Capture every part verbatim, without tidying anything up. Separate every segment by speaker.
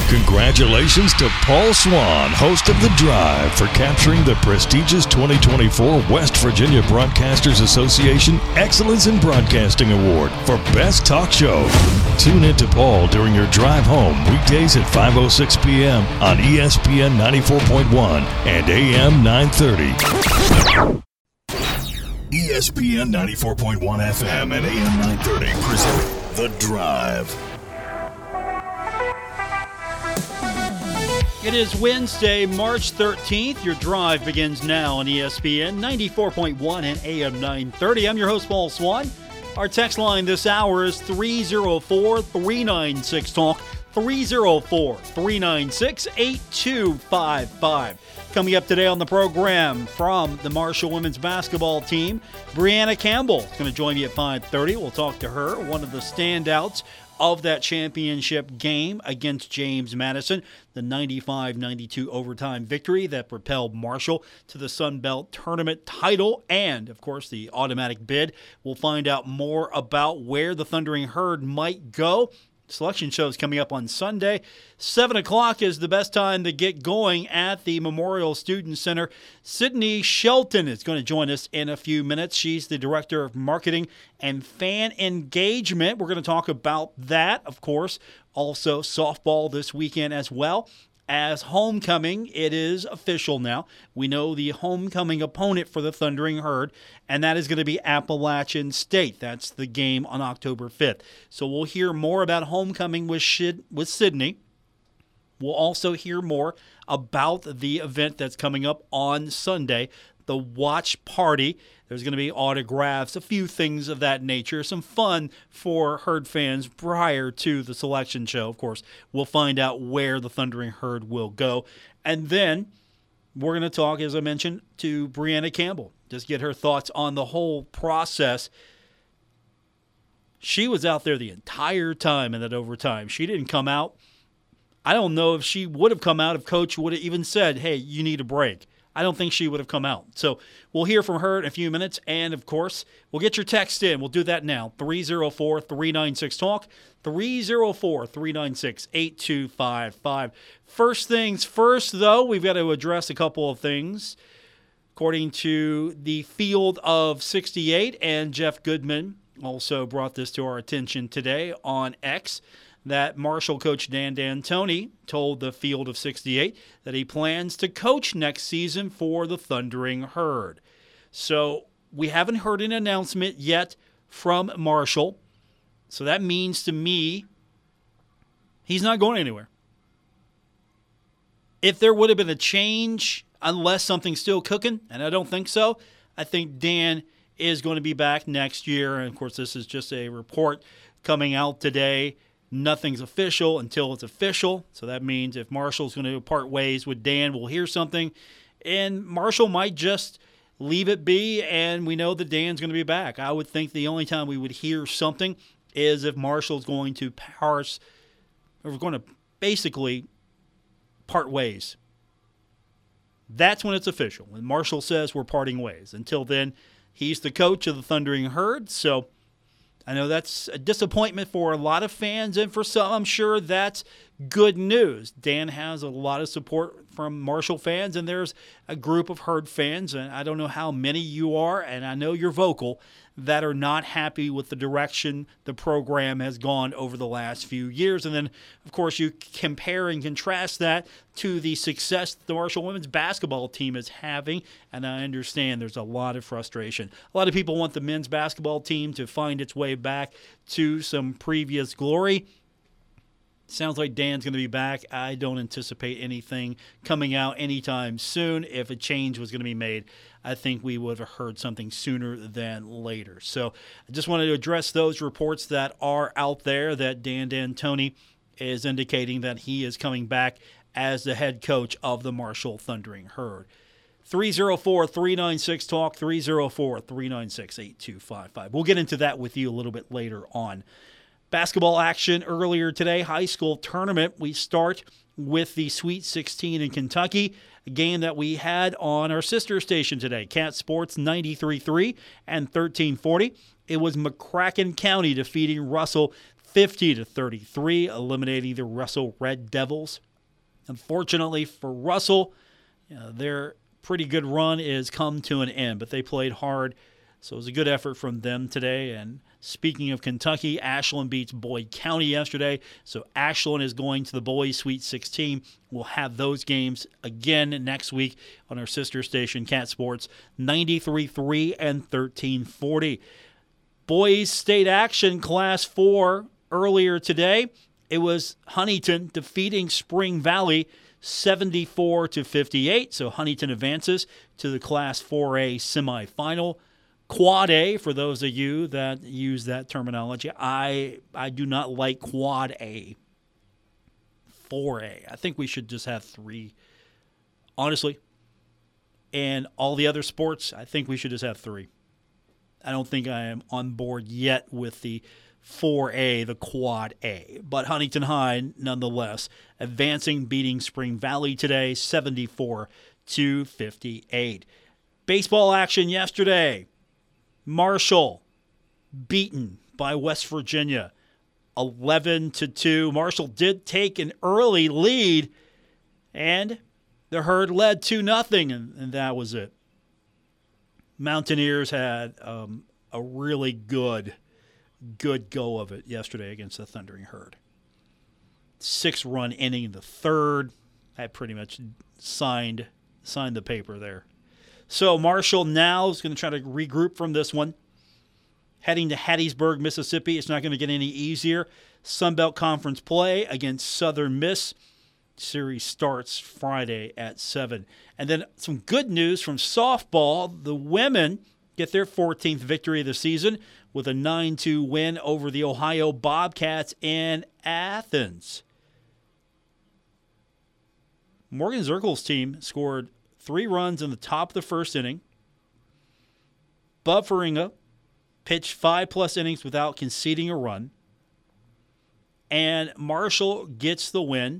Speaker 1: Congratulations to Paul Swann, host of The Drive, for capturing the prestigious twenty twenty-four West Virginia Broadcasters Association Excellence in Broadcasting Award for Best Talk Show. Tune in to Paul during your drive home weekdays at five oh six p.m. on E S P N ninety-four point one and A M nine thirty. E S P N ninety-four point one F M and A M nine thirty present The Drive.
Speaker 2: It is Wednesday, March thirteenth. Your drive begins now on E S P N ninety-four point one and A M nine thirty. I'm your host, Paul Swann. Our text line this hour is three oh four, three nine six, talk, three oh four, three nine six, eight two five five. Coming up today on the program from the Marshall women's basketball team, Brianna Campbell is going to join me at five thirty. We'll talk to her, one of the standouts of that championship game against James Madison, the ninety-five ninety-two overtime victory that propelled Marshall to the Sun Belt Tournament title and, of course, the automatic bid. We'll find out more about where the Thundering Herd might go. Selection show is coming up on Sunday. seven o'clock is the best time to get going at the Memorial Student Center. Sydney Shelton is going to join us in a few minutes. She's the Director of Marketing and Fan Engagement. We're going to talk about that, of course. Also, softball this weekend as well. As homecoming, it is official now. We know the homecoming opponent for the Thundering Herd, and that is going to be Appalachian State. That's the game on October fifth. So we'll hear more about homecoming with Shid- with Sydney. We'll also hear more about the event that's coming up on Sunday, the watch party. There's going to be autographs, a few things of that nature, some fun for Herd fans prior to the selection show. Of course, we'll find out where the Thundering Herd will go. And then we're going to talk, as I mentioned, to Brianna Campbell, just get her thoughts on the whole process. She was out there the entire time in that overtime. She didn't come out. I don't know if she would have come out if Coach would have even said, hey, you need a break. I don't think she would have come out. So we'll hear from her in a few minutes. And, of course, we'll get your text in. We'll do that now. three oh four, three nine six, talk. three oh four, three nine six, eight two five five. First things first, though, we've got to address a couple of things. According to the Field of sixty-eight, and Jeff Goodman also brought this to our attention today on X, that Marshall coach Dan D'Antoni told the Field of sixty-eight that he plans to coach next season for the Thundering Herd. So we haven't heard an announcement yet from Marshall. So that means to me he's not going anywhere. If there would have been a change, unless something's still cooking, and I don't think so, I think Dan is going to be back next year. And, of course, this is just a report coming out today. Nothing's official until it's official. So that means if Marshall's going to part ways with Dan, we'll hear something. And Marshall might just leave it be, and we know that Dan's going to be back. I would think the only time we would hear something is if Marshall's going to parse, or we're going to basically part ways. That's when it's official. When Marshall says we're parting ways. Until then, he's the coach of the Thundering Herd, so I know that's a disappointment for a lot of fans, and for some, I'm sure that's good news. Dan has a lot of support from Marshall fans, and there's a group of Herd fans, and I don't know how many you are, and I know you're vocal, that are not happy with the direction the program has gone over the last few years. And then, of course, you compare and contrast that to the success the Marshall women's basketball team is having, and I understand there's a lot of frustration. A lot of people want the men's basketball team to find its way back to some previous glory. Sounds like Dan's going to be back. I don't anticipate anything coming out anytime soon. If a change was going to be made, I think we would have heard something sooner than later. So I just wanted to address those reports that are out there that Dan D'Antoni is indicating that he is coming back as the head coach of the Marshall Thundering Herd. three oh four, three nine six, talk, three oh four, three nine six, eight two five five. We'll get into that with you a little bit later on. Basketball action earlier today, high school tournament. We start with the Sweet sixteen in Kentucky, a game that we had on our sister station today, Cat Sports ninety-three three and thirteen forty. It was McCracken County defeating Russell fifty to thirty-three, eliminating the Russell Red Devils. Unfortunately for Russell, you know, their pretty good run is come to an end, but they played hard, so it was a good effort from them today. And speaking of Kentucky, Ashland beats Boyd County yesterday, so Ashland is going to the boys' Sweet sixteen. We'll have those games again next week on our sister station, Cat Sports, ninety-three three and thirteen forty. Boys state action, Class four, earlier today. It was Huntington defeating Spring Valley seventy-four to fifty-eight. So Huntington advances to the Class four A semifinal. Quad A, for those of you that use that terminology, I I do not like Quad A. four A. I think we should just have three. Honestly. And all the other sports, I think we should just have three. I don't think I am on board yet with the four A, the Quad A. But Huntington High, nonetheless, advancing, beating Spring Valley today, seventy-four to fifty-eight. Baseball action yesterday. Marshall beaten by West Virginia, eleven to two. Marshall did take an early lead, and the Herd led two nothing, and, and that was it. Mountaineers had um, a really good, good go of it yesterday against the Thundering Herd. Six-run inning in the third. I pretty much signed signed the paper there. So Marshall now is going to try to regroup from this one. Heading to Hattiesburg, Mississippi. It's not going to get any easier. Sun Belt Conference play against Southern Miss. Series starts Friday at seven. And then some good news from softball. The women get their fourteenth victory of the season with a nine two win over the Ohio Bobcats in Athens. Morgan Zirkle's team scored three runs in the top of the first inning. Bub Faringa pitched five-plus innings without conceding a run. And Marshall gets the win.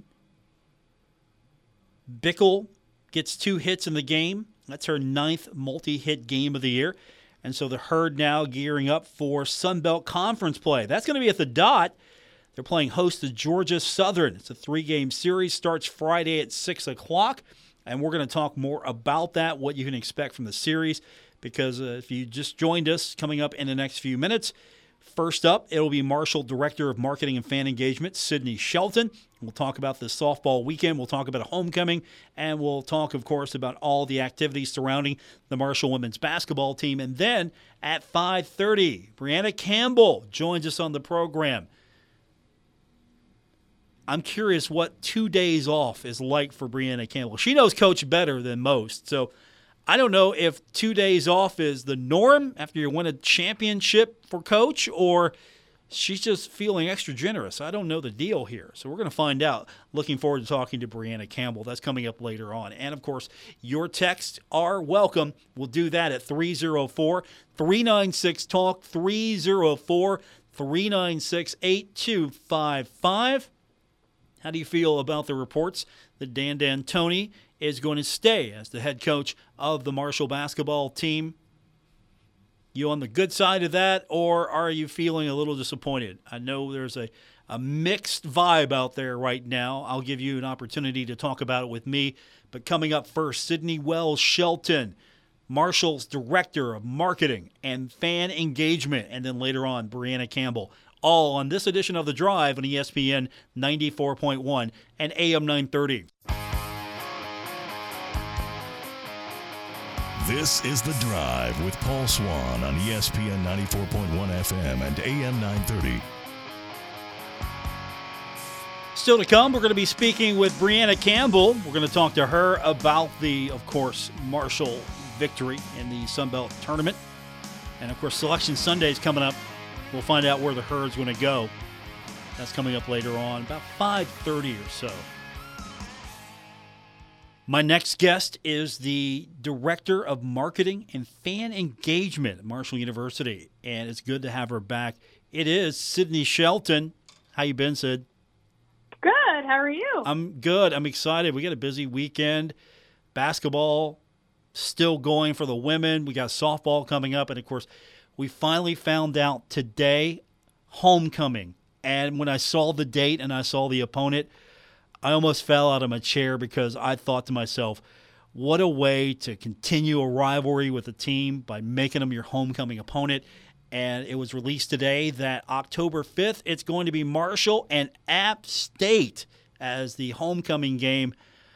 Speaker 2: Bickle gets two hits in the game. That's her ninth multi-hit game of the year. And so the Herd now gearing up for Sun Belt Conference play. That's going to be at the Dot. They're playing host to Georgia Southern. It's a three-game series. Starts Friday at six o'clock. And we're going to talk more about that, what you can expect from the series. Because uh, if you just joined us, coming up in the next few minutes, first up, it'll be Marshall Director of Marketing and Fan Engagement, Sydney Shelton. We'll talk about the softball weekend. We'll talk about a homecoming. And we'll talk, of course, about all the activities surrounding the Marshall women's basketball team. And then at five thirty, Brianna Campbell joins us on the program. I'm curious what two days off is like for Brianna Campbell. She knows Coach better than most. So I don't know if two days off is the norm after you win a championship for Coach, or she's just feeling extra generous. I don't know the deal here. So we're going to find out. Looking forward to talking to Brianna Campbell. That's coming up later on. And, of course, your texts are welcome. We'll do that at three oh four, three nine six, talk, three oh four, three nine six, eight two five five. How do you feel about the reports that Dan D'Antoni is going to stay as the head coach of the Marshall basketball team? You on the good side of that, or are you feeling a little disappointed? I know there's a, a mixed vibe out there right now. I'll give you an opportunity to talk about it with me. But coming up first, Sydney Wells Shelton, Marshall's Director of Marketing and Fan Engagement. And then later on, Brianna Campbell. All on this edition of The Drive on E S P N ninety-four point one and A M nine thirty.
Speaker 1: This is The Drive with Paul Swan on E S P N ninety-four point one F M and A M nine thirty.
Speaker 2: Still to come, we're going to be speaking with Brianna Campbell. We're going to talk to her about the, of course, Marshall victory in the Sun Belt Tournament. And, of course, Selection Sunday is coming up. We'll find out where the Herd's going to go. That's coming up later on, about five thirty or so. My next guest is the Director of Marketing and Fan Engagement at Marshall University, and it's good to have her back. It is Sydney Shelton. How you been, Sid?
Speaker 3: Good. How are you?
Speaker 2: I'm good. I'm excited. We got a busy weekend. Basketball still going for the women. We got softball coming up, and, of course, we finally found out today homecoming And when I saw the date and I saw the opponent, I almost fell out of my chair because I thought to myself, what a way to continue a rivalry with a team by making them your homecoming opponent. And it was released today that October fifth, it's going to be Marshall and App State as the homecoming game.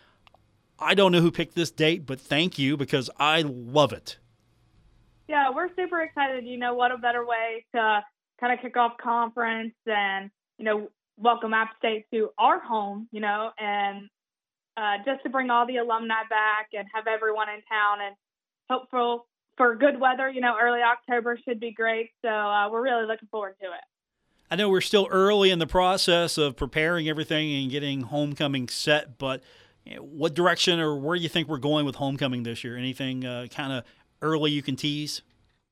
Speaker 2: I don't know who picked this date, but thank you because I love it.
Speaker 3: Yeah, we're super excited. You know, what a better way to kind of kick off conference and, you know, welcome App State to our home, you know, and uh, just to bring all the alumni back and have everyone in town and hopeful for good weather. You know, early October should be great. So uh, we're really looking forward to it.
Speaker 2: I know we're still early in the process of preparing everything and getting homecoming set, but you know, what direction or where do you think we're going with homecoming this year? Anything uh, kind of early you can tease?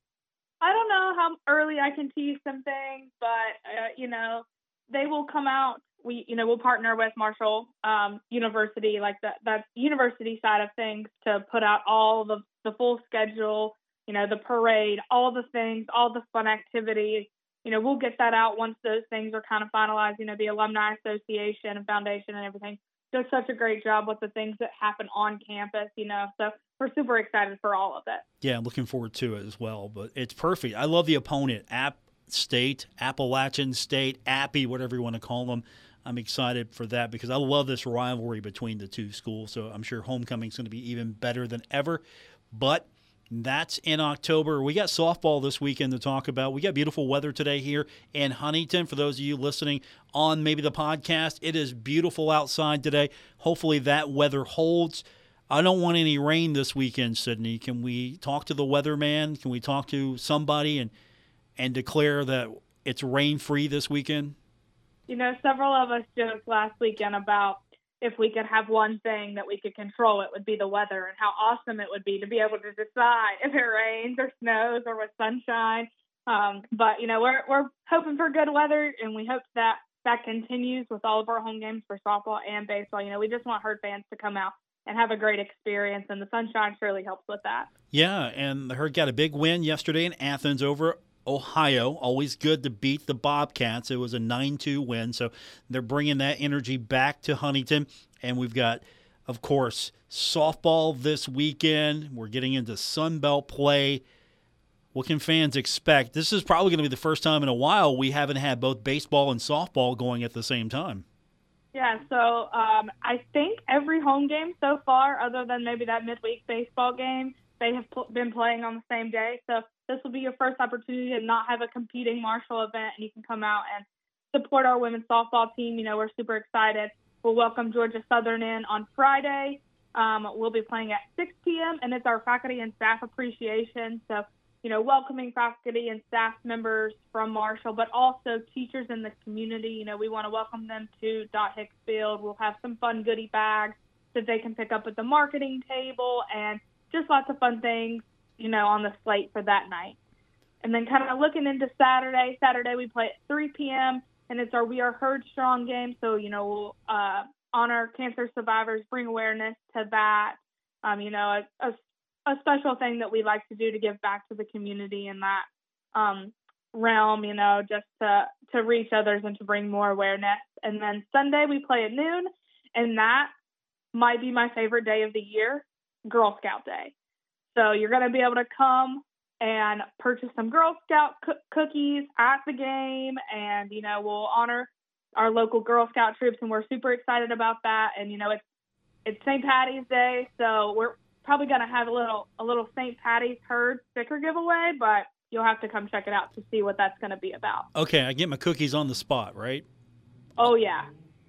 Speaker 3: I don't know how early I can tease some things, but, uh, you know, they will come out. We, you know, we'll partner with Marshall um, University, like that, that university side of things, to put out all the, the full schedule, you know, the parade, all the things, all the fun activities. You know, we'll get that out once those things are kind of finalized. You know, the Alumni Association and Foundation and everything does such a great job with the things that happen on campus, you know, so we're super excited for all of it.
Speaker 2: Yeah, I'm looking forward to it as well, but it's perfect. I love the opponent, App State, Appalachian State, Appy, whatever you want to call them. I'm excited for that because I love this rivalry between the two schools, so I'm sure homecoming is going to be even better than ever. But that's in October. We got softball this weekend to talk about. We got beautiful weather today here in Huntington. For those of you listening on maybe the podcast, it is beautiful outside today. Hopefully that weather holds. I don't want any rain this weekend, Sydney. Can we talk to the weatherman? Can we talk to somebody and and declare that it's rain-free this weekend?
Speaker 3: You know, several of us joked last weekend about if we could have one thing that we could control, it would be the weather, and how awesome it would be to be able to decide if it rains or snows or with sunshine. Um, but, you know, we're we're hoping for good weather, and we hope that that continues with all of our home games for softball and baseball. You know, we just want Herd fans to come out and have a great experience, and the sunshine surely helps with that.
Speaker 2: Yeah, and the Herd got a big win yesterday in Athens over Ohio. Always good to beat the Bobcats. It was a nine two win, so they're bringing that energy back to Huntington. And we've got, of course, softball this weekend. We're getting into Sun Belt play. What can fans expect? This is probably going to be the first time in a while we haven't had both baseball and softball going at the same time.
Speaker 3: Yeah, so um, I think every home game so far, other than maybe that midweek baseball game, they have pl- been playing on the same day. So this will be your first opportunity to not have a competing Marshall event, and you can come out and support our women's softball team. You know, we're super excited. We'll welcome Georgia Southern in on Friday. Um, we'll be playing at six p.m., and it's our faculty and staff appreciation. So, you know, welcoming faculty and staff members from Marshall, but also teachers in the community. You know, we want to welcome them to Dot Hicks Field. We'll have some fun goodie bags that they can pick up at the marketing table, and just lots of fun things, you know, on the slate for that night. And then kind of looking into Saturday, Saturday we play at three p.m., and it's our We Are Herd Strong game. So, you know, we'll uh, honor cancer survivors, bring awareness to that, um, you know, a, a, a special thing that we like to do to give back to the community in that um, realm, you know, just to, to reach others and to bring more awareness. And then Sunday we play at noon, and that might be my favorite day of the year, Girl Scout Day. So you're going to be able to come and purchase some Girl Scout co- cookies at the game, and, you know, we'll honor our local Girl Scout troops, and we're super excited about that. And, you know, it's it's Saint Patty's Day, so we're probably going to have a little a little Saint Patty's Herd sticker giveaway, but you'll have to come check it out to see what that's going to be about.
Speaker 2: Okay, I get my cookies on the spot, right?
Speaker 3: Oh, yeah.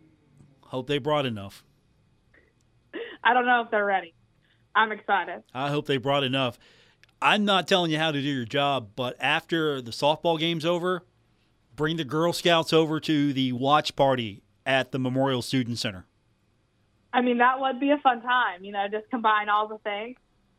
Speaker 2: Hope they brought enough.
Speaker 3: I don't know if they're ready. I'm excited.
Speaker 2: I hope they brought enough. I'm not telling you how to do your job, but after the softball game's over, bring the Girl Scouts over to the watch party at the Memorial Student Center.
Speaker 3: I mean, that would be a fun time, you know, just combine all the things.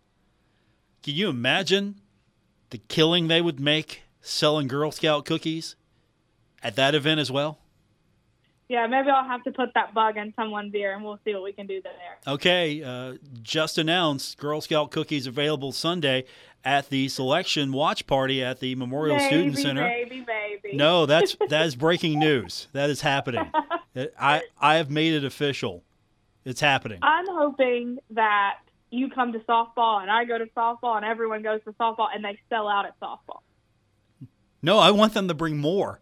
Speaker 2: Can you imagine the killing they would make selling Girl Scout cookies at that event as well?
Speaker 3: Yeah, maybe I'll have to put that bug in someone's ear, and we'll see what we can do there.
Speaker 2: Okay, uh, just announced Girl Scout cookies available Sunday at the selection watch party at the Memorial
Speaker 3: Maybe,
Speaker 2: Student Center.
Speaker 3: Maybe, maybe.
Speaker 2: No, that's that is breaking news. That is happening. I I have made it official. It's happening.
Speaker 3: I'm hoping that you come to softball and I go to softball and everyone goes to softball and they sell out at softball.
Speaker 2: No, I want them to bring more.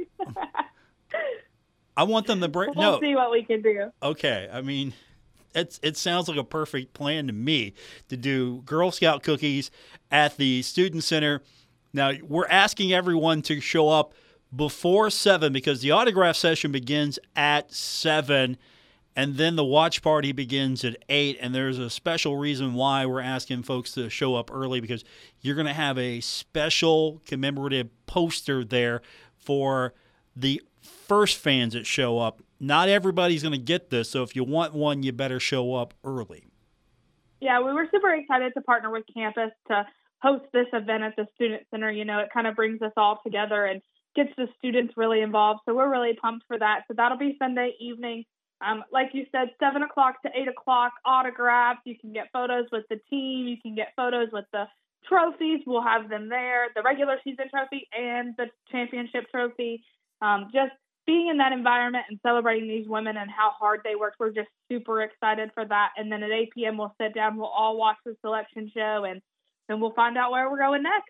Speaker 2: I want them to bring.
Speaker 3: We'll
Speaker 2: no.
Speaker 3: see what we can do.
Speaker 2: Okay, I mean, it's it sounds like a perfect plan to me to do Girl Scout cookies at the Student Center. Now, we're asking everyone to show up before seven because the autograph session begins at seven, and then the watch party begins at eight. And there's a special reason why we're asking folks to show up early, because you're going to have a special commemorative poster there for the first fans that show up. Not everybody's going to get this, so if you want one, you better show up early.
Speaker 3: Yeah, we were super excited to partner with campus to host this event at the Student Center. You know, it kind of brings us all together and gets the students really involved, so we're really pumped for that. So that'll be Sunday evening. Um, like you said, seven o'clock to eight o'clock, autographs. You can get photos with the team. You can get photos with the trophies. We'll have them there, the regular season trophy and the championship trophy. Um, just being in that environment and celebrating these women and how hard they worked, we're just super excited for that. And then at eight p.m. we'll sit down, we'll all watch the selection show, and then we'll find out where we're going next.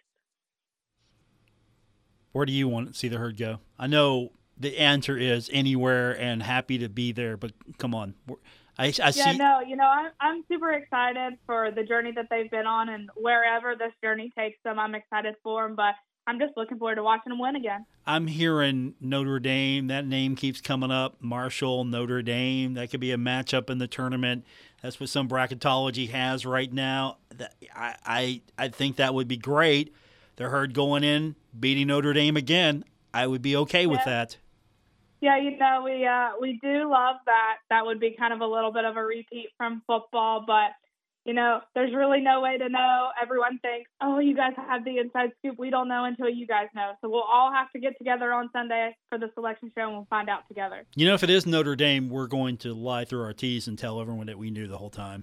Speaker 2: Where do you want to see the herd go? I know the answer is anywhere and happy to be there, but come on. I, I
Speaker 3: yeah,
Speaker 2: see.
Speaker 3: no, you know, I'm, I'm super excited for the journey that they've been on, and wherever this journey takes them, I'm excited for them, but I'm just looking forward to watching them win again.
Speaker 2: I'm hearing Notre Dame. That name keeps coming up. Marshall, Notre Dame. That could be a matchup in the tournament. That's what some bracketology has right now. I I, I think that would be great. The herd going in, beating Notre Dame again. I would be okay
Speaker 3: yeah.
Speaker 2: with that.
Speaker 3: Yeah, you know, we uh, we do love that. That would be kind of a little bit of a repeat from football, but you know, there's really no way to know. Everyone thinks, oh, you guys have the inside scoop. We don't know until you guys know. So we'll all have to get together on Sunday for the selection show, and we'll find out together.
Speaker 2: You know, if it is Notre Dame, we're going to lie through our teeth and tell everyone that we knew the whole time.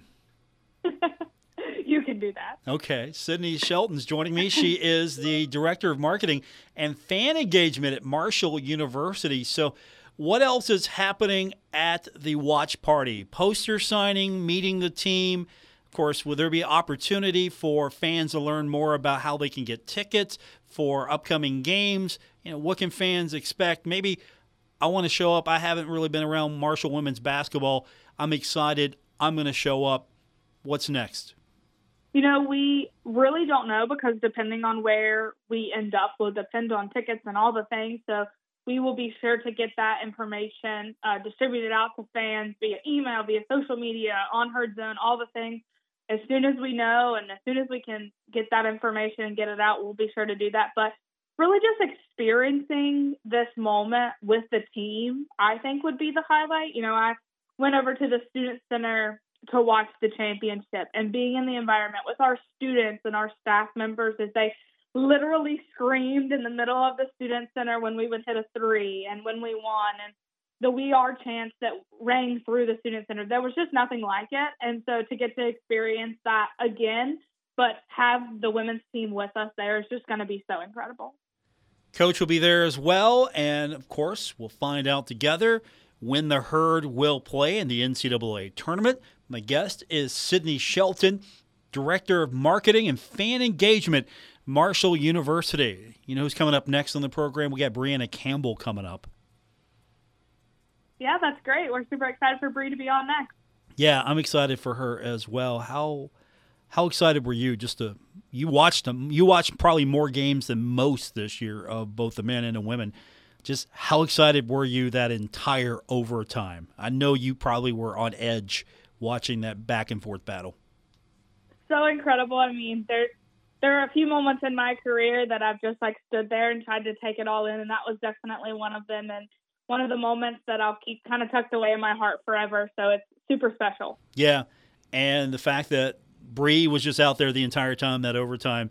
Speaker 3: You can do that.
Speaker 2: Okay. Sydney Shelton's joining me. She is the Director of Marketing and Fan Engagement at Marshall University. So what else is happening at the watch party? Poster signing, meeting the team. Of course, will there be opportunity for fans to learn more about how they can get tickets for upcoming games? You know, what can fans expect? Maybe I want to show up. I haven't really been around Marshall women's basketball. I'm excited. I'm going to show up. What's next?
Speaker 3: You know, we really don't know, because depending on where we end up will depend on tickets and all the things. So we will be sure to get that information uh, distributed out to fans via email, via social media, on Herd Zone, all the things. As soon as we know and as soon as we can get that information and get it out, we'll be sure to do that. But really just experiencing this moment with the team, I think, would be the highlight. You know, I went over to the Student Center to watch the championship, and being in the environment with our students and our staff members as they literally screamed in the middle of the Student Center when we would hit a three and when we won, and the We Are chants that rang through the Student Center. There was just nothing like it. And so to get to experience that again, but have the women's team with us there is just going to be so incredible.
Speaker 2: Coach will be there as well. And, of course, we'll find out together when the herd will play in the N C double A tournament. My guest is Sydney Shelton, Director of Marketing and Fan Engagement, Marshall University. You know who's coming up next on the program? We got Brianna Campbell coming up.
Speaker 3: Yeah, that's great. We're super excited for Bree to be on next.
Speaker 2: Yeah, I'm excited for her as well. How how excited were you just to you watched them? You watched probably more games than most this year of both the men and the women. Just how excited were you that entire overtime? I know you probably were on edge watching that back and forth battle.
Speaker 3: So incredible. I mean, there there are a few moments in my career that I've just like stood there and tried to take it all in, and that was definitely one of them. And one of the moments that I'll keep kind of tucked away in my heart forever. So it's super special.
Speaker 2: Yeah. And the fact that Bree was just out there the entire time, that overtime,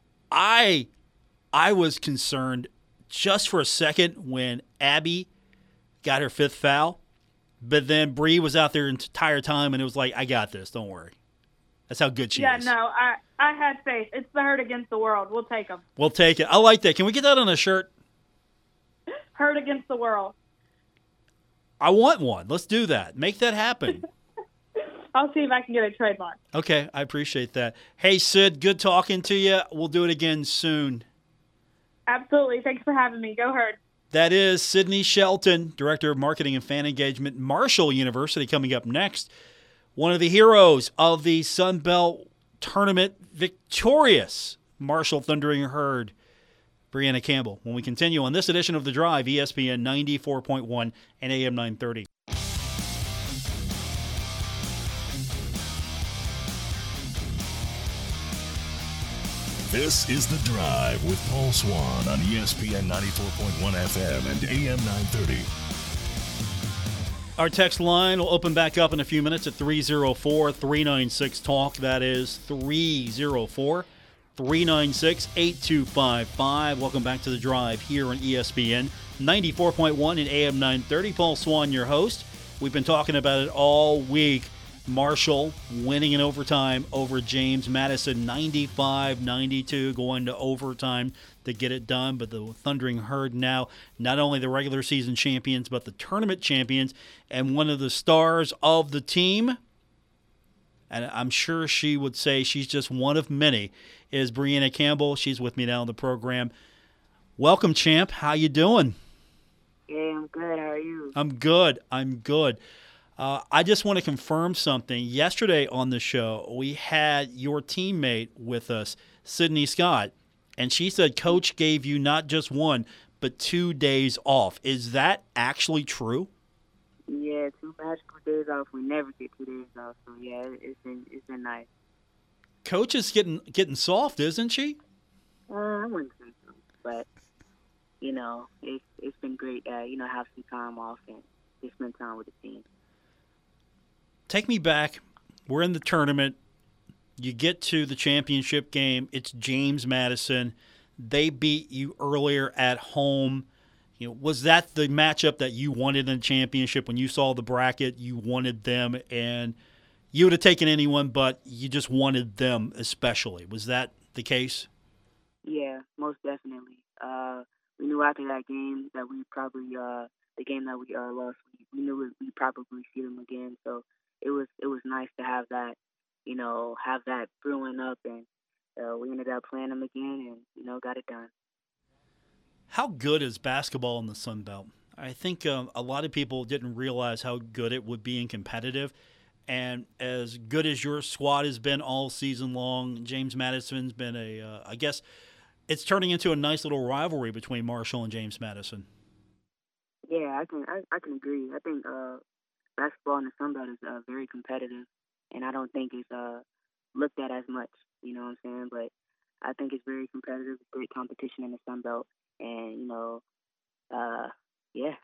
Speaker 2: I I was concerned just for a second when Abby got her fifth foul. But then Bree was out there the entire time, and it was like, I got this. Don't worry. That's how good she
Speaker 3: yeah,
Speaker 2: is.
Speaker 3: Yeah, no, I, I had faith. It's the Hurt Against the World. We'll take them.
Speaker 2: We'll take it. I like that. Can we get that on a shirt?
Speaker 3: Hurt Against the World.
Speaker 2: I want one. Let's do that. Make that happen.
Speaker 3: I'll see if I can get a trademark.
Speaker 2: Okay, I appreciate that. Hey, Sid, good talking to you. We'll do it again soon.
Speaker 3: Absolutely. Thanks for having me. Go Herd.
Speaker 2: That is Sydney Shelton, Director of Marketing and Fan Engagement, Marshall University, coming up next. One of the heroes of the Sun Belt Tournament, victorious Marshall Thundering Herd, Brianna Campbell, when we continue on this edition of The Drive, E S P N ninety-four point one and A M nine thirty.
Speaker 1: This is The Drive with Paul Swan on E S P N ninety-four point one F M and A M nine thirty.
Speaker 2: Our text line will open back up in a few minutes at three oh four, three nine six, talk. That is three oh four, three nine six, eight two five five. Welcome back to The Drive here on E S P N ninety-four point one and A M nine thirty. Paul Swan, your host. We've been talking about it all week. Marshall winning in overtime over James Madison, ninety-five ninety-two, going to overtime to get it done. But the Thundering Herd now not only the regular season champions, but the tournament champions, and one of the stars of the team, and I'm sure she would say she's just one of many, is Brianna Campbell. She's with me now on the program. Welcome, champ. How you doing?
Speaker 4: Yeah, I'm good. How are you?
Speaker 2: I'm good. I'm good. Uh, I just want to confirm something. Yesterday on the show, we had your teammate with us, Sydney Scott, and she said Coach gave you not just one, but two days off. Is that actually true?
Speaker 4: Yeah, two magical days off. We never get two days off, so yeah, it's been it's been nice.
Speaker 2: Coach is getting getting soft, isn't she?
Speaker 4: Uh, I wouldn't say so, but you know, it's it's been great. Uh, you know, have some time off and just spend time with the team.
Speaker 2: Take me back. We're in the tournament. You get to the championship game. It's James Madison. They beat you earlier at home. You know, was that the matchup that you wanted in the championship? When you saw the bracket, you wanted them, and you would have taken anyone, but you just wanted them especially. Was that the case?
Speaker 4: Yeah, most definitely. Uh, we knew after that game that we probably uh, the game that we uh, lost. We, we knew we'd probably see them again. So. It was it was nice to have that, you know, have that brewing up, and uh, we ended up playing them again, and you know, got it done.
Speaker 2: How good is basketball in the Sun Belt? I think um, a lot of people didn't realize how good it would be and competitive, and as good as your squad has been all season long, James Madison's been a, uh, I guess, it's turning into a nice little rivalry between Marshall and James Madison.
Speaker 4: Yeah, I can I, I can agree. I think. Uh, Basketball in the Sun Belt is uh, very competitive, and I don't think it's uh, looked at as much, you know what I'm saying? But I think it's very competitive, great competition in the Sun Belt, and, you know, uh, yeah.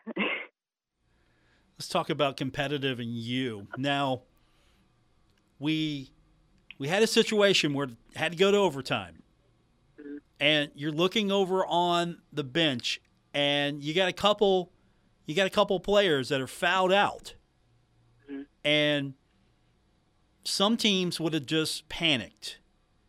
Speaker 2: Let's talk about competitive and you. Now, we we had a situation where it had to go to overtime, mm-hmm. and you're looking over on the bench, and you got a couple, you got a couple players that are fouled out. And some teams would have just panicked.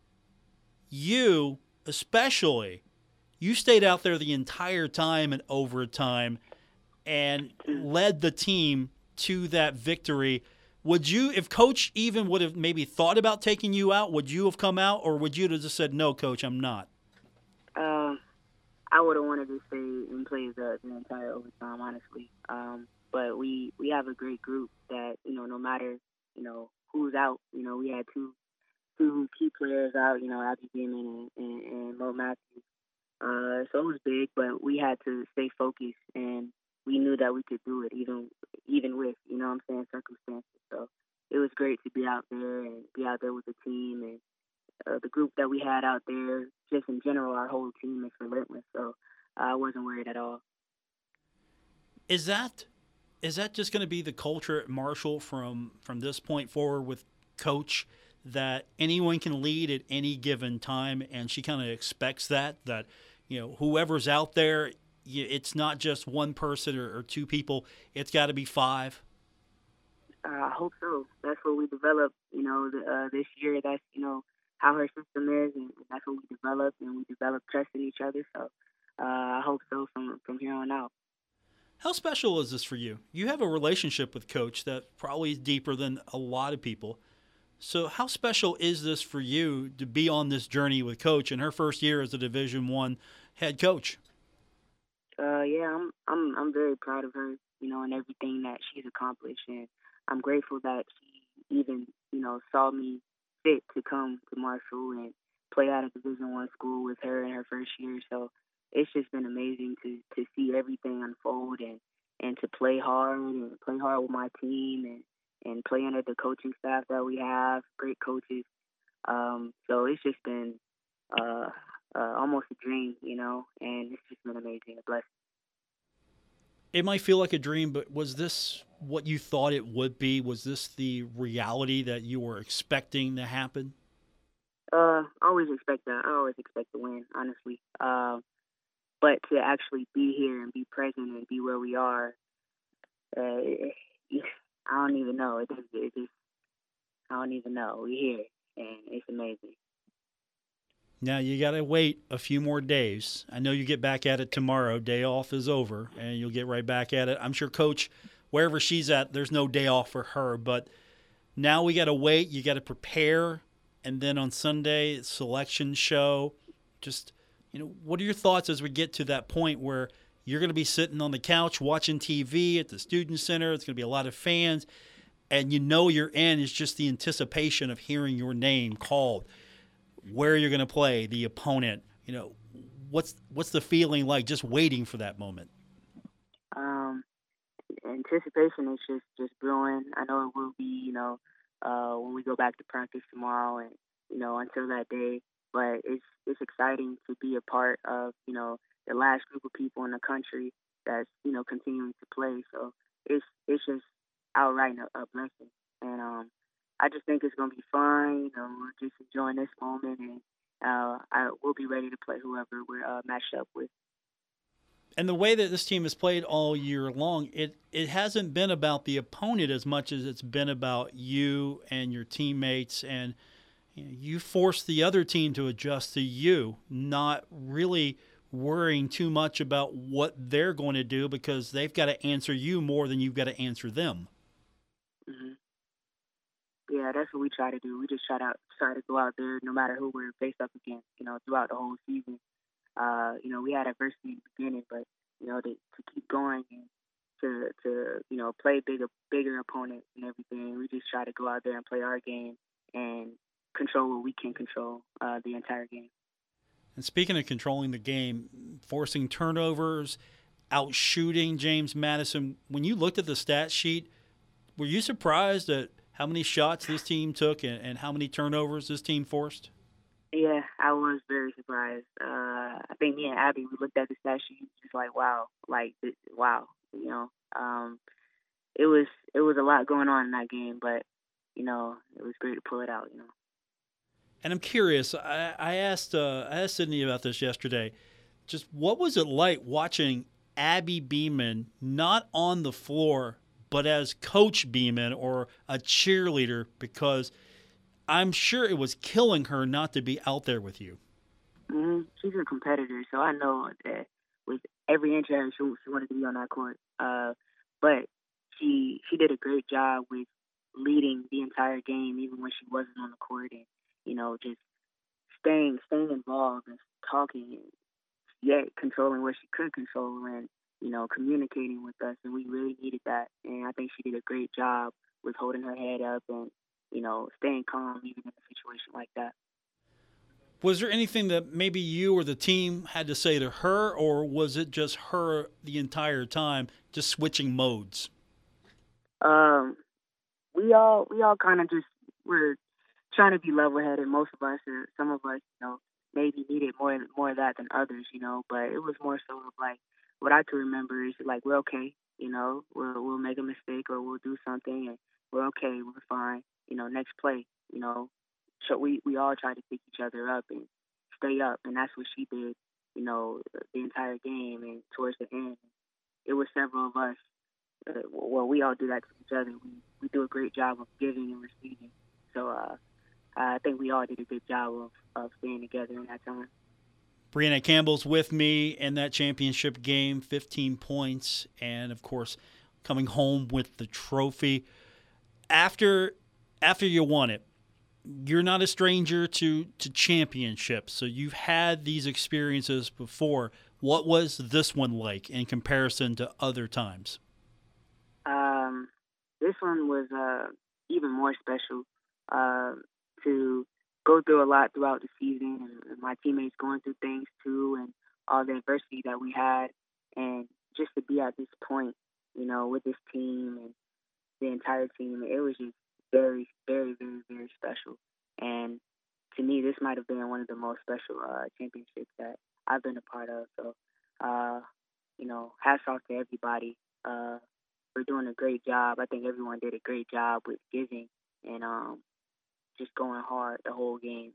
Speaker 2: You, especially, you stayed out there the entire time in overtime and led the team to that victory. Would you, if Coach even would have maybe thought about taking you out, would you have come out, or would you have just said, no, Coach, I'm not?
Speaker 4: Um, I would have wanted to stay and play the, the entire overtime, honestly. Um, But we, we have a great group that, you know, no matter, you know, who's out, you know, we had two two key players out, you know, Abby Beeman and, and, and Mo Matthews. Uh, so it was big, but we had to stay focused, and we knew that we could do it even even with, you know what I'm saying, circumstances. So it was great to be out there and be out there with the team, and uh, the group that we had out there, just in general, our whole team is relentless. So I wasn't worried at all.
Speaker 2: Is that... Is that just going to be the culture at Marshall from, from this point forward with Coach, that anyone can lead at any given time, and she kind of expects that, that, you know, whoever's out there, y- it's not just one person or, or two people. It's got to be five.
Speaker 4: Uh, I hope so. That's what we developed, you know, the, uh, this year. That's, you know, how her system is, and that's what we developed, and we developed trust in each other. So uh, I hope so from, from here on out.
Speaker 2: How special is this for you? You have a relationship with Coach that probably is deeper than a lot of people. So how special is this for you to be on this journey with Coach in her first year as a Division One head coach?
Speaker 4: Uh, yeah, I'm, I'm, I'm very proud of her, you know, and everything that she's accomplished, and I'm grateful that she even, you know, saw me fit to come to Marshall and play at a Division One school with her in her first year. So it's just been amazing to, to see everything unfold and, and to play hard and play hard with my team and, and play under the coaching staff that we have, great coaches. Um, so it's just been uh, uh, almost a dream, you know, and it's just been amazing, a blessing.
Speaker 2: It might feel like a dream, but was this what you thought it would be? Was this the reality that you were expecting to happen?
Speaker 4: Uh, I always expect that. I always expect to win, honestly. Uh, but to actually be here and be present and be where we are, uh, it, it, I don't even know. It just, it just, I don't even know. We're here, and it's amazing.
Speaker 2: Now, you got to wait a few more days. I know you get back at it tomorrow. Day off is over, and you'll get right back at it. I'm sure Coach, wherever she's at, there's no day off for her. But now we got to wait. You got to prepare. And then on Sunday, selection show. Just, you know, what are your thoughts as we get to that point where you're going to be sitting on the couch watching T V at the Student Center? It's going to be a lot of fans. And you know you're in. It's just the anticipation of hearing your name called. Where you're going to play, the opponent, you know, what's what's the feeling like just waiting for that moment?
Speaker 4: Um, anticipation is just, just brewing. I know it will be, you know, uh, when we go back to practice tomorrow and, you know, until that day. But it's it's exciting to be a part of, you know, the last group of people in the country that's, you know, continuing to play. So it's it's just outright a, a blessing. And um, I just think it's going to be fun. You know, we're just enjoying this moment, and uh, I will be ready to play whoever we're uh, matched up with.
Speaker 2: And the way that this team has played all year long, it, it hasn't been about the opponent as much as it's been about you and your teammates. And you know, you force the other team to adjust to you, not really worrying too much about what they're going to do because they've got to answer you more than you've got to answer them.
Speaker 4: Mm-hmm. Yeah, that's what we try to do. We just try to try to go out there, no matter who we're faced up against. You know, throughout the whole season. Uh, you know, we had adversity in the beginning, but you know, to, to keep going and to to you know play bigger bigger opponents and everything, we just try to go out there and play our game and control what we can control uh, the entire game.
Speaker 2: And speaking of controlling the game, forcing turnovers, out shooting James Madison. When you looked at the stat sheet, were you surprised at how many shots this team took and, and how many turnovers this team forced?
Speaker 4: Yeah, I was very surprised. Uh, I think me and Abby, we looked at the stat sheet just like, wow, like, wow, you know. Um, it was it was a lot going on in that game, but, you know, it was great to pull it out, you know.
Speaker 2: And I'm curious, I, I asked uh, I asked Sydney about this yesterday. Just what was it like watching Abby Beeman not on the floor, but as Coach Beeman or a cheerleader? Because I'm sure it was killing her not to be out there with you.
Speaker 4: Mm-hmm. She's a competitor, so I know that with every inch of her, she, she wanted to be on that court. Uh, but she she did a great job with leading the entire game, even when she wasn't on the court, and you know, just staying staying involved and talking, and yet controlling what she could control, and you know, communicating with us. And we really needed that. And I think she did a great job with holding her head up and you know, staying calm even in a situation like that.
Speaker 2: Was there anything that maybe you or the team had to say to her, or was it just her the entire time, just switching modes?
Speaker 4: Um, we all we all kind of just were trying to be level-headed. Most of us, or some of us, you know, maybe needed more more of that than others, you know. But it was more so of like what I can remember is like we're okay, you know, we'll we'll make a mistake or we'll do something and we're okay, we're fine. You know, next play, you know, so we, we all try to pick each other up and stay up, and that's what she did. you know, the entire game. And towards the end, it was several of us. Uh, well, we all do that to each other. We we do a great job of giving and receiving. So uh, I think we all did a good job of, of staying together in that time.
Speaker 2: Brianna Campbell's with me in that championship game, fifteen points, and, of course, coming home with the trophy. After after you won it, you're not a stranger to, to championships, so you've had these experiences before. What was this one like in comparison to other times?
Speaker 4: Um, this one was uh, even more special uh, to go through a lot throughout the season, and my teammates going through things too, and all the adversity that we had, and just to be at this point, you know, with this team and the entire team, it was just very, very, very, very special. And to me, this might have been one of the most special uh, championships that I've been a part of. So, uh, you know, hats off to everybody uh, for doing a great job. I think everyone did a great job with giving and um, just going hard the whole game.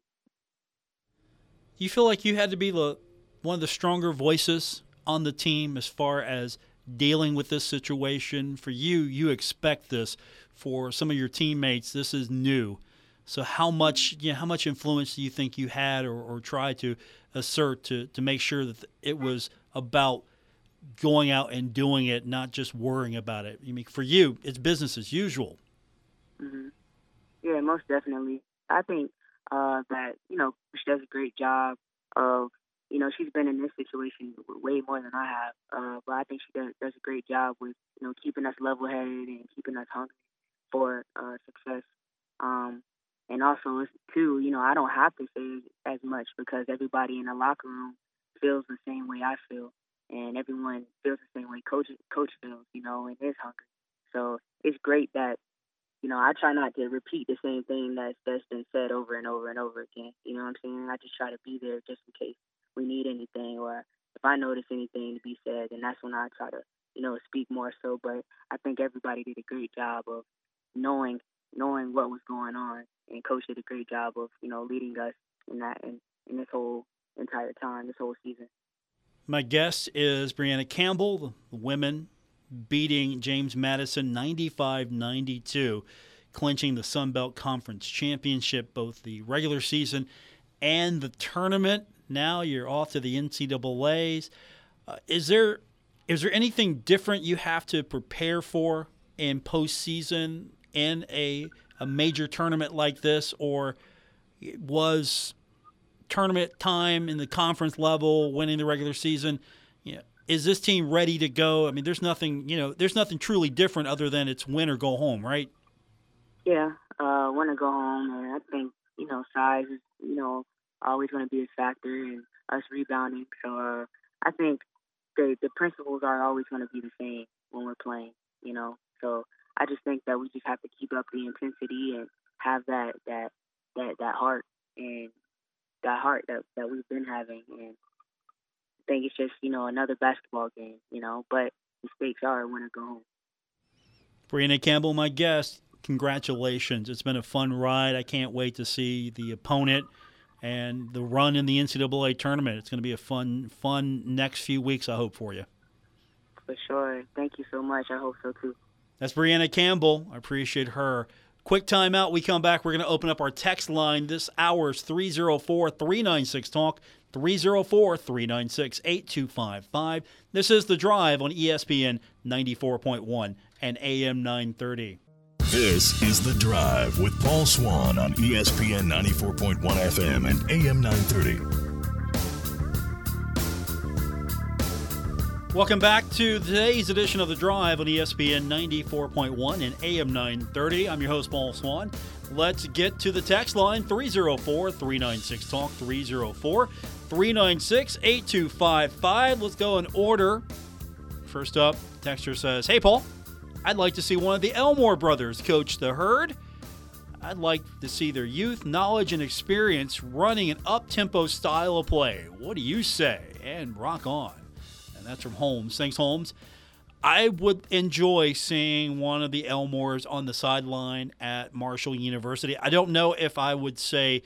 Speaker 2: You feel like you had to be the one of the stronger voices on the team as far as dealing with this situation? For you, you expect this. For some of your teammates, this is new. So how much, you know, how much influence do you think you had or, or tried to assert to, to make sure that it was about going out and doing it, not just worrying about it? I mean, for you, it's business as usual.
Speaker 4: Mm-hmm. Yeah, most definitely. I think uh, that, you know, she does a great job of, you know, she's been in this situation way more than I have. Uh, but I think she does, does a great job with, you know, keeping us level-headed and keeping us hungry for uh, success. Um, and also, too, you know, I don't have to say as much because everybody in the locker room feels the same way I feel. And everyone feels the same way Coach, Coach feels, you know, and is hungry. So it's great that, you know, I try not to repeat the same thing that's, that's been said over and over and over again. You know what I'm saying? I just try to be there just in case we need anything, or if I notice anything to be said, then that's when I try to, you know, speak more so. But I think everybody did a great job of knowing knowing what was going on, and Coach did a great job of, you know, leading us in that in, in this whole entire time, this whole season.
Speaker 2: My guest is Brianna Campbell, the women beating James Madison ninety-five ninety-two, clinching the Sun Belt Conference Championship, both the regular season and the tournament. Now you're off to the N C double A's. Uh, is there is there anything different you have to prepare for in postseason in a a major tournament like this, or was tournament time in the conference level, winning the regular season, you know, is this team ready to go? I mean, there's nothing, you know, there's nothing truly different other than it's win or go home, right?
Speaker 4: Yeah, uh, win or go home, and I think, you know, size is, you know, always going to be a factor, and us rebounding. So uh, I think the the principles are always going to be the same when we're playing, you know. So I just think that we just have to keep up the intensity and have that that that, that heart and that heart that, that we've been having. And I think it's just, you know, another basketball game, you know, but the stakes are win or go home.
Speaker 2: Brianna Campbell, my guest, congratulations. It's been a fun ride. I can't wait to see the opponent and the run in the N C double A tournament. It's going to be a fun, fun next few weeks, I hope, for you.
Speaker 4: For sure. Thank you so much. I hope so, too.
Speaker 2: That's Brianna Campbell. I appreciate her. Quick timeout. We come back. We're going to open up our text line. This hour's three oh four, three nine six, talk, three oh four, three nine six, eight two five five. This is The Drive on E S P N ninety-four point one and A M nine thirty.
Speaker 1: This is The Drive with Paul Swann on E S P N ninety-four point one F M and A M nine thirty.
Speaker 2: Welcome back to today's edition of The Drive on E S P N ninety-four point one and A M nine thirty. I'm your host, Paul Swann. Let's get to the text line, three oh four, three nine six, talk, three oh four, three nine six, eight two five five. Let's go in order. First up, texter says, "Hey, Paul, I'd like to see one of the Elmore brothers coach the Herd. I'd like to see their youth, knowledge, and experience running an up-tempo style of play. What do you say?" And rock on. That's from Holmes. Thanks, Holmes. I would enjoy seeing one of the Elmores on the sideline at Marshall University. I don't know if I would say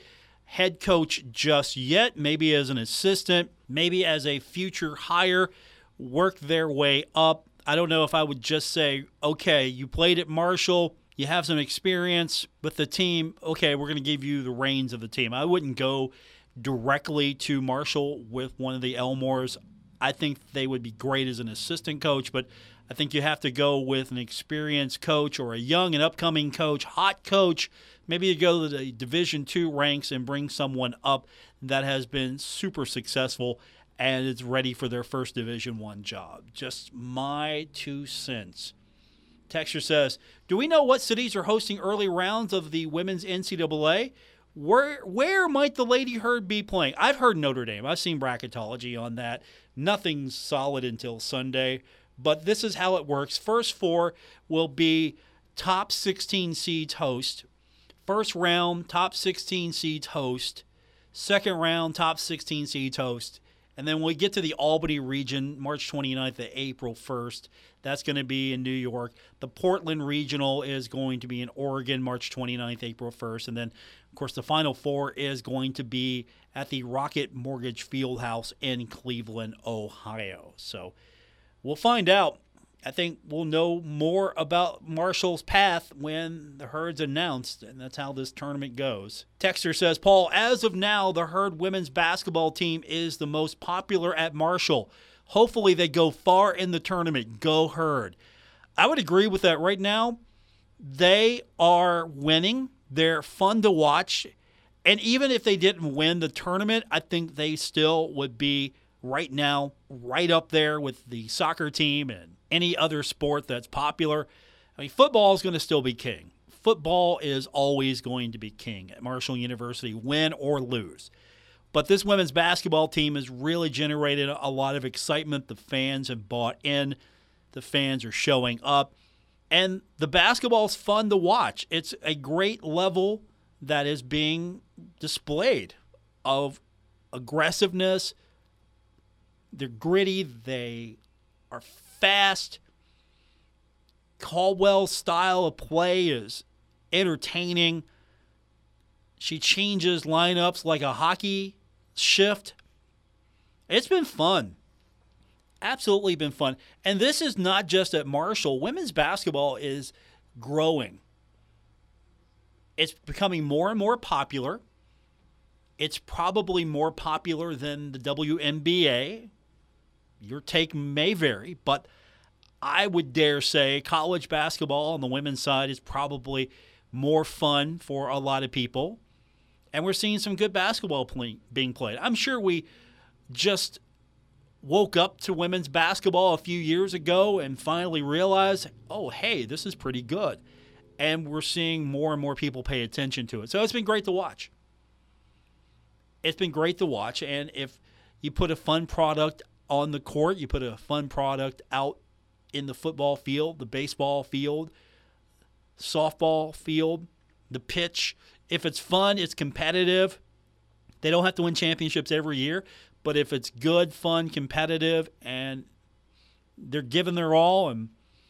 Speaker 2: head coach just yet, maybe as an assistant, maybe as a future hire, work their way up. I don't know if I would just say, okay, you played at Marshall, you have some experience with the team, okay, we're going to give you the reins of the team. I wouldn't go directly to Marshall with one of the Elmores. I think they would be great as an assistant coach, but I think you have to go with an experienced coach or a young and upcoming coach, hot coach. Maybe you go to the Division two ranks and bring someone up that has been super successful and is ready for their first Division one job. Just my two cents. Texture says, do we know what cities are hosting early rounds of the women's N C double A? Where where might the Lady Herd be playing? I've heard Notre Dame. I've seen bracketology on that. Nothing's solid until Sunday. But this is how it works. First four will be top sixteen seeds host. First round, top sixteen seeds host. Second round, top sixteen seeds host. And then when we get to the Albany region, March twenty-ninth to April first, that's going to be in New York. The Portland regional is going to be in Oregon, March twenty-ninth, April first. And then, of course, the Final Four is going to be at the Rocket Mortgage Fieldhouse in Cleveland, Ohio. So we'll find out. I think we'll know more about Marshall's path when the Herd's announced, and that's how this tournament goes. Texter says, Paul, as of now, the Herd women's basketball team is the most popular at Marshall. Hopefully they go far in the tournament. Go Herd. I would agree with that right now. They are winning. They're fun to watch. And even if they didn't win the tournament, I think they still would be right now right up there with the soccer team and any other sport that's popular. I mean, football is going to still be king. Football is always going to be king at Marshall University, win or lose. But this women's basketball team has really generated a lot of excitement. The fans have bought in. The fans are showing up. And the basketball is fun to watch. It's a great level that is being displayed of aggressiveness. They're gritty. They are fast. Caldwell's style of play is entertaining. She changes lineups like a hockey shift. It's been fun. Absolutely been fun. And this is not just at Marshall. Women's basketball is growing. It's becoming more and more popular. It's probably more popular than the W N B A. Your take may vary, but I would dare say college basketball on the women's side is probably more fun for a lot of people. And we're seeing some good basketball play, being played. I'm sure we just woke up to women's basketball a few years ago and finally realized, oh, hey, this is pretty good. And we're seeing more and more people pay attention to it. So it's been great to watch. It's been great to watch. And if you put a fun product on the court, you put a fun product out in the football field, the baseball field, softball field, the pitch. If it's fun, it's competitive. They don't have to win championships every year, but if it's good, fun, competitive, and they're giving their all, and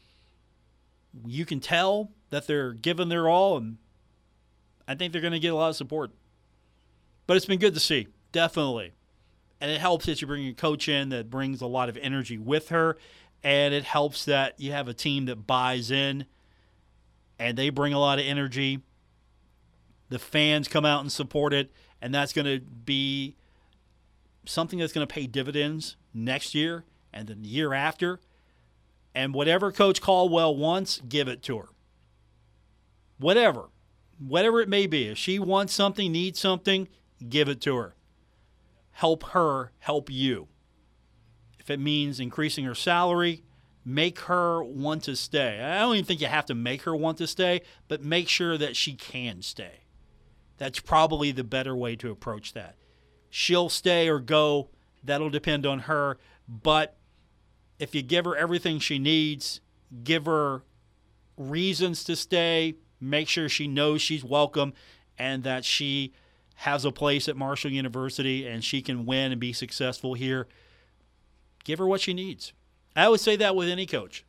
Speaker 2: you can tell that they're giving their all, and I think they're going to get a lot of support. But it's been good to see, definitely. And it helps that you bring a coach in that brings a lot of energy with her. And it helps that you have a team that buys in and they bring a lot of energy. The fans come out and support it. And that's going to be something that's going to pay dividends next year and then the year after. And whatever Coach Caldwell wants, give it to her. Whatever. Whatever it may be. If she wants something, needs something, give it to her. Help her help you. If it means increasing her salary, make her want to stay. I don't even think you have to make her want to stay, but make sure that she can stay. That's probably the better way to approach that. She'll stay or go. That'll depend on her. But if you give her everything she needs, give her reasons to stay, make sure she knows she's welcome and that she has a place at Marshall University and she can win and be successful here. Give her what she needs. I would say that with any coach.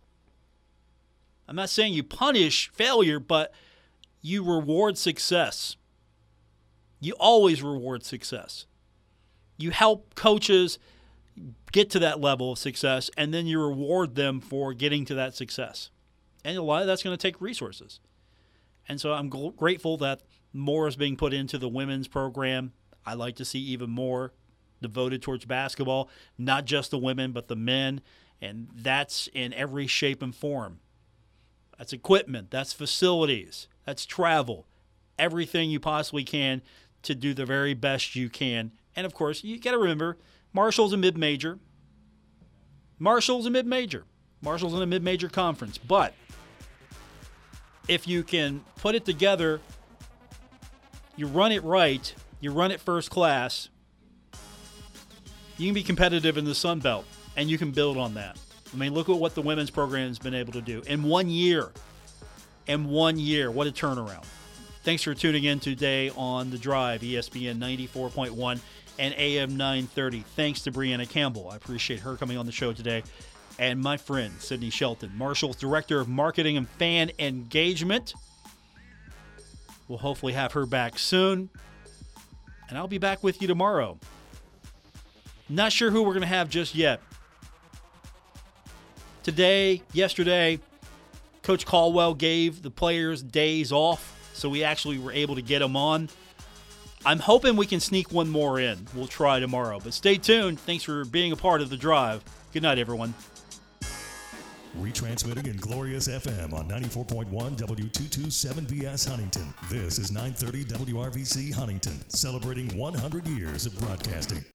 Speaker 2: I'm not saying you punish failure, but you reward success. You always reward success. You help coaches get to that level of success, and then you reward them for getting to that success. And a lot of that's going to take resources. And so I'm gl- grateful that more is being put into the women's program. I'd like to see even more devoted towards basketball, not just the women, but the men. And that's in every shape and form. That's equipment, that's facilities, that's travel, everything you possibly can to do the very best you can. And, of course, you got to remember, Marshall's a mid-major. Marshall's a mid-major. Marshall's in a mid-major conference. But if you can put it together, you run it right, you run it first class, you can be competitive in the Sun Belt, and you can build on that. I mean, look at what the women's program has been able to do in one year. In one year, what a turnaround. Thanks for tuning in today on The Drive, E S P N ninety-four point one and A M nine thirty. Thanks to Brianna Campbell. I appreciate her coming on the show today. And my friend, Sydney Shelton, Marshall's Director of Marketing and Fan Engagement. We'll hopefully have her back soon. And I'll be back with you tomorrow. Not sure who we're going to have just yet. Today, yesterday, Coach Caldwell gave the players days off, so we actually were able to get them on. I'm hoping we can sneak one more in. We'll try tomorrow. But stay tuned. Thanks for being a part of The Drive. Good night, everyone.
Speaker 1: Retransmitting in Glorious F M on ninety-four point one W two twenty-seven B S Huntington. This is nine thirty W R V C Huntington, celebrating one hundred years of broadcasting.